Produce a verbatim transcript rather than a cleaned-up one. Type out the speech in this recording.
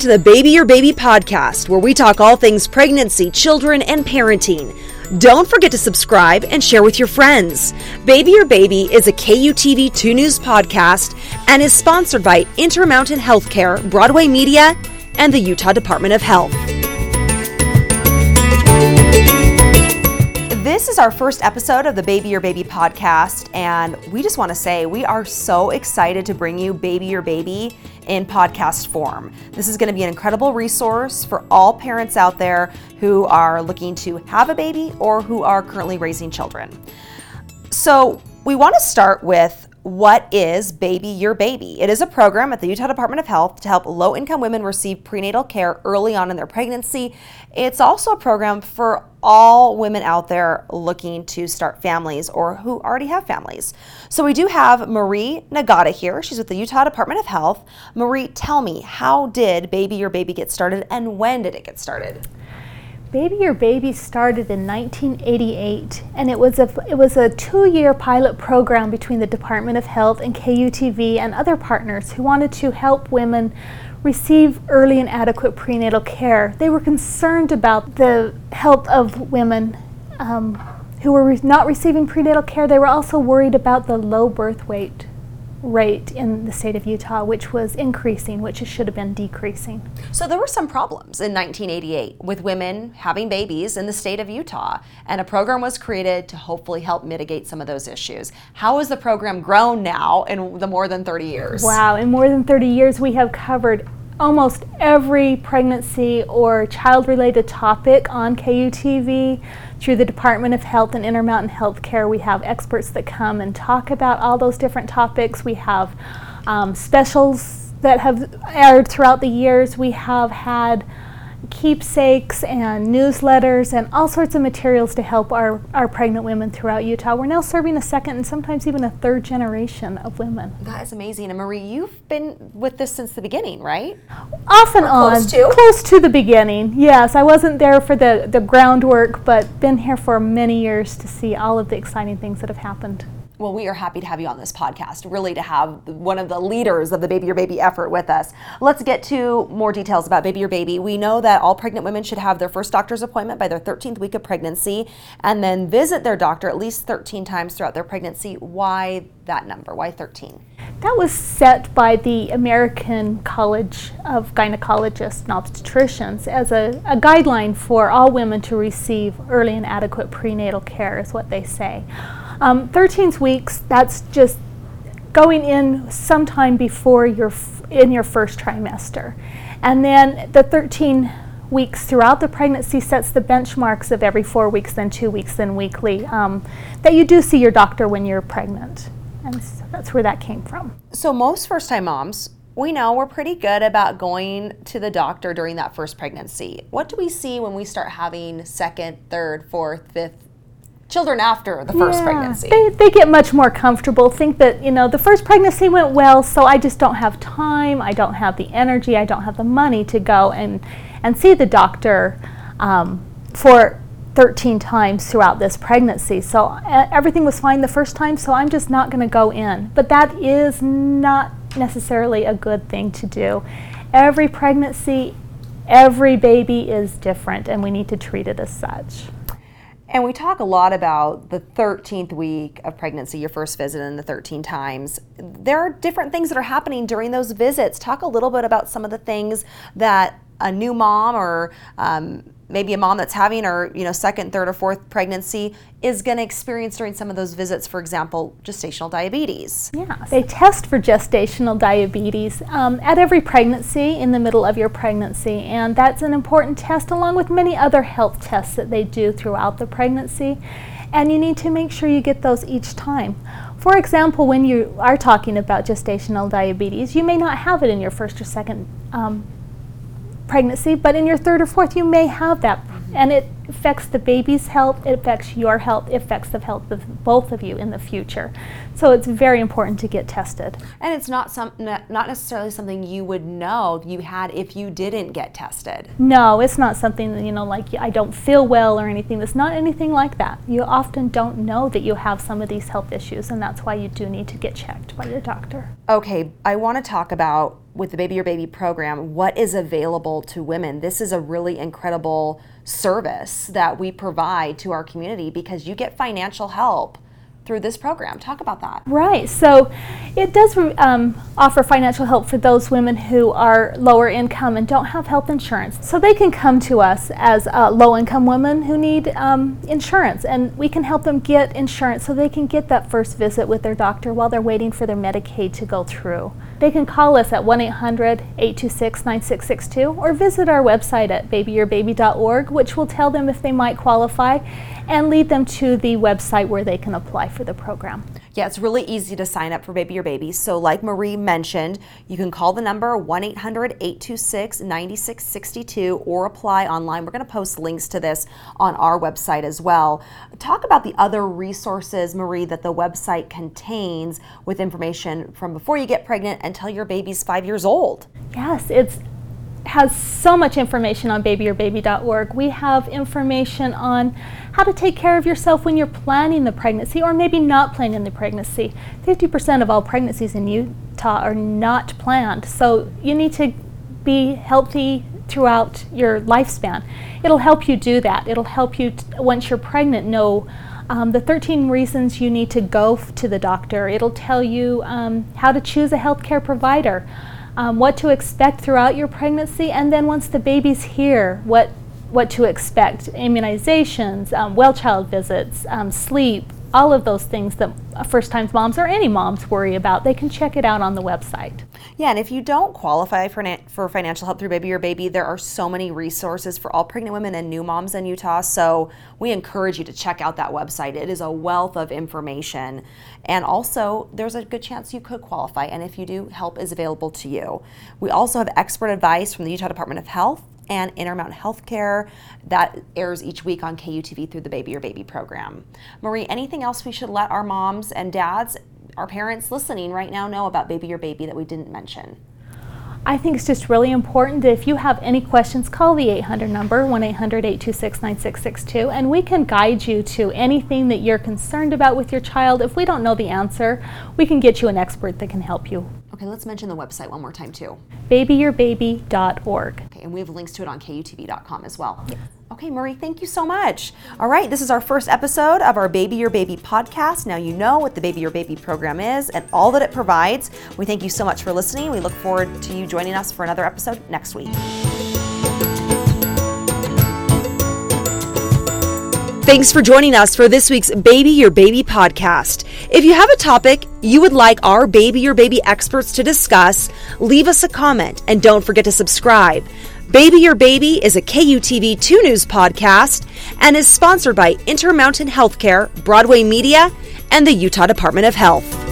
to the Baby Your Baby podcast, where we talk all things pregnancy, children, and parenting. Don't forget to subscribe and share with your friends. Baby Your Baby is a K U T V two News podcast and is sponsored by Intermountain Healthcare, Broadway Media, and the Utah Department of Health. This is our first episode of the Baby Your Baby podcast, and we just want to say we are so excited to bring you Baby Your Baby in podcast form. This is going to be an incredible resource for all parents out there who are looking to have a baby or who are currently raising children. So we want to start with, what is Baby Your Baby? It is a program at the Utah Department of Health to help low-income women receive prenatal care early on in their pregnancy. It's also a program for all women out there looking to start families or who already have families. So we do have Marie Nagata here. She's with the Utah Department of Health. Marie, tell me, how did Baby Your Baby get started and when did it get started? Baby Your Baby started in nineteen eighty-eight, and it was a it was a two-year pilot program between the Department of Health and K U T V and other partners who wanted to help women receive early and adequate prenatal care. They were concerned about the health of women um, who were re- not receiving prenatal care. They were also worried about the low birth weight rate in the state of Utah, which was increasing, which it should have been decreasing. So there were some problems in nineteen eighty-eight with women having babies in the state of Utah, and a program was created to hopefully help mitigate some of those issues. How has the program grown now in the more than thirty years? Wow, in more than thirty years we have covered almost every pregnancy or child-related topic on K U T V. Through the Department of Health and Intermountain Healthcare, we have experts that come and talk about all those different topics. We have um, specials that have aired throughout the years. We have had keepsakes and newsletters and all sorts of materials to help our, our pregnant women throughout Utah. We're now serving a second and sometimes even a third generation of women. That is amazing. And Marie, you've been with this since the beginning, right? Off and or on. Close to? Close to the beginning, yes. I wasn't there for the, the groundwork, but been here for many years to see all of the exciting things that have happened. Well, we are happy to have you on this podcast, really to have one of the leaders of the Baby Your Baby effort with us. Let's get to more details about Baby Your Baby. We know that all pregnant women should have their first doctor's appointment by their thirteenth week of pregnancy and then visit their doctor at least thirteen times throughout their pregnancy. Why that number? Why thirteen? That was set by the American College of Gynecologists and Obstetricians as a, a guideline for all women to receive early and adequate prenatal care, is what they say. Um, thirteen weeks, that's just going in sometime before you're f- in your first trimester. And then the thirteen weeks throughout the pregnancy sets the benchmarks of every four weeks, then two weeks, then weekly, um, that you do see your doctor when you're pregnant. And so that's where that came from. So most first-time moms, we know we're pretty good about going to the doctor during that first pregnancy. What do we see when we start having second, third, fourth, fifth children after the first yeah, pregnancy? They, they get much more comfortable, think that, you know, the first pregnancy went well, so I just don't have time, I don't have the energy, I don't have the money to go and, and see the doctor um, for thirteen times throughout this pregnancy. So uh, everything was fine the first time, so I'm just not going to go in. But that is not necessarily a good thing to do. Every pregnancy, every baby is different, and we need to treat it as such. And we talk a lot about the thirteenth week of pregnancy, your first visit and the thirteen times. There are different things that are happening during those visits. Talk a little bit about some of the things that a new mom or um, maybe a mom that's having her, you know, second, third, or fourth pregnancy is going to experience during some of those visits. For example, gestational diabetes. Yeah, they test for gestational diabetes um, at every pregnancy in the middle of your pregnancy, and that's an important test along with many other health tests that they do throughout the pregnancy, and you need to make sure you get those each time. For example, when you are talking about gestational diabetes, you may not have it in your first or second um, pregnancy, but in your third or fourth you may have that, and it affects the baby's health, it affects your health, it affects the health of both of you in the future. So it's very important to get tested. And it's not some not necessarily something you would know you had if you didn't get tested. No, it's not something that, you know, like I don't feel well or anything. It's not anything like that. You often don't know that you have some of these health issues, and that's why you do need to get checked by your doctor. Okay, I want to talk about with the Baby Your Baby program, what is available to women. This is a really incredible service that we provide to our community because you get financial help through this program. Talk about that. Right. So it does um, offer financial help for those women who are lower income and don't have health insurance. So they can come to us as uh, low income women who need um, insurance, and we can help them get insurance so they can get that first visit with their doctor while they're waiting for their Medicaid to go through. They can call us at one eight hundred, eight two six, nine six six two or visit our website at baby your baby dot org, which will tell them if they might qualify and lead them to the website where they can apply for the program. Yeah, it's really easy to sign up for Baby Your Baby. So like Marie mentioned, you can call the number one eight hundred, eight two six, nine six six two or apply online. We're going to post links to this on our website as well. Talk about the other resources, Marie, that the website contains with information from before you get pregnant until your baby's five years old. Yes, it's has so much information on baby your baby dot org. We have information on how to take care of yourself when you're planning the pregnancy or maybe not planning the pregnancy. fifty percent of all pregnancies in Utah are not planned, so you need to be healthy throughout your lifespan. It'll help you do that. It'll help you, t- once you're pregnant, know Um, the thirteen reasons you need to go f- to the doctor. It'll tell you um, how to choose a healthcare provider, um, what to expect throughout your pregnancy, and then once the baby's here, what what to expect. Immunizations, um, well child visits, um, sleep, all of those things that first-time moms or any moms worry about. They can check it out on the website. Yeah, and if you don't qualify for na- for financial help through Baby Your Baby, there are so many resources for all pregnant women and new moms in Utah. So we encourage you to check out that website. It is a wealth of information. And also, there's a good chance you could qualify. And if you do, help is available to you. We also have expert advice from the Utah Department of Health and Intermountain Healthcare that airs each week on K U T V through the Baby Your Baby program. Marie, anything else we should let our moms and dads, our parents listening right now, know about Baby Your Baby that we didn't mention? I think it's just really important that if you have any questions, call the eight hundred number, one eight hundred, eight two six, nine six six two, and we can guide you to anything that you're concerned about with your child. If we don't know the answer, we can get you an expert that can help you. Okay, let's mention the website one more time too. baby your baby dot org. Okay, and we have links to it on K U T V dot com as well. Yes. Okay, Marie, thank you so much. All right, this is our first episode of our Baby Your Baby podcast. Now you know what the Baby Your Baby program is and all that it provides. We thank you so much for listening. We look forward to you joining us for another episode next week. Thanks for joining us for this week's Baby Your Baby podcast. If you have a topic you would like our Baby Your Baby experts to discuss, leave us a comment and don't forget to subscribe. Baby Your Baby is a K U T V two News podcast and is sponsored by Intermountain Healthcare, Broadway Media, and the Utah Department of Health.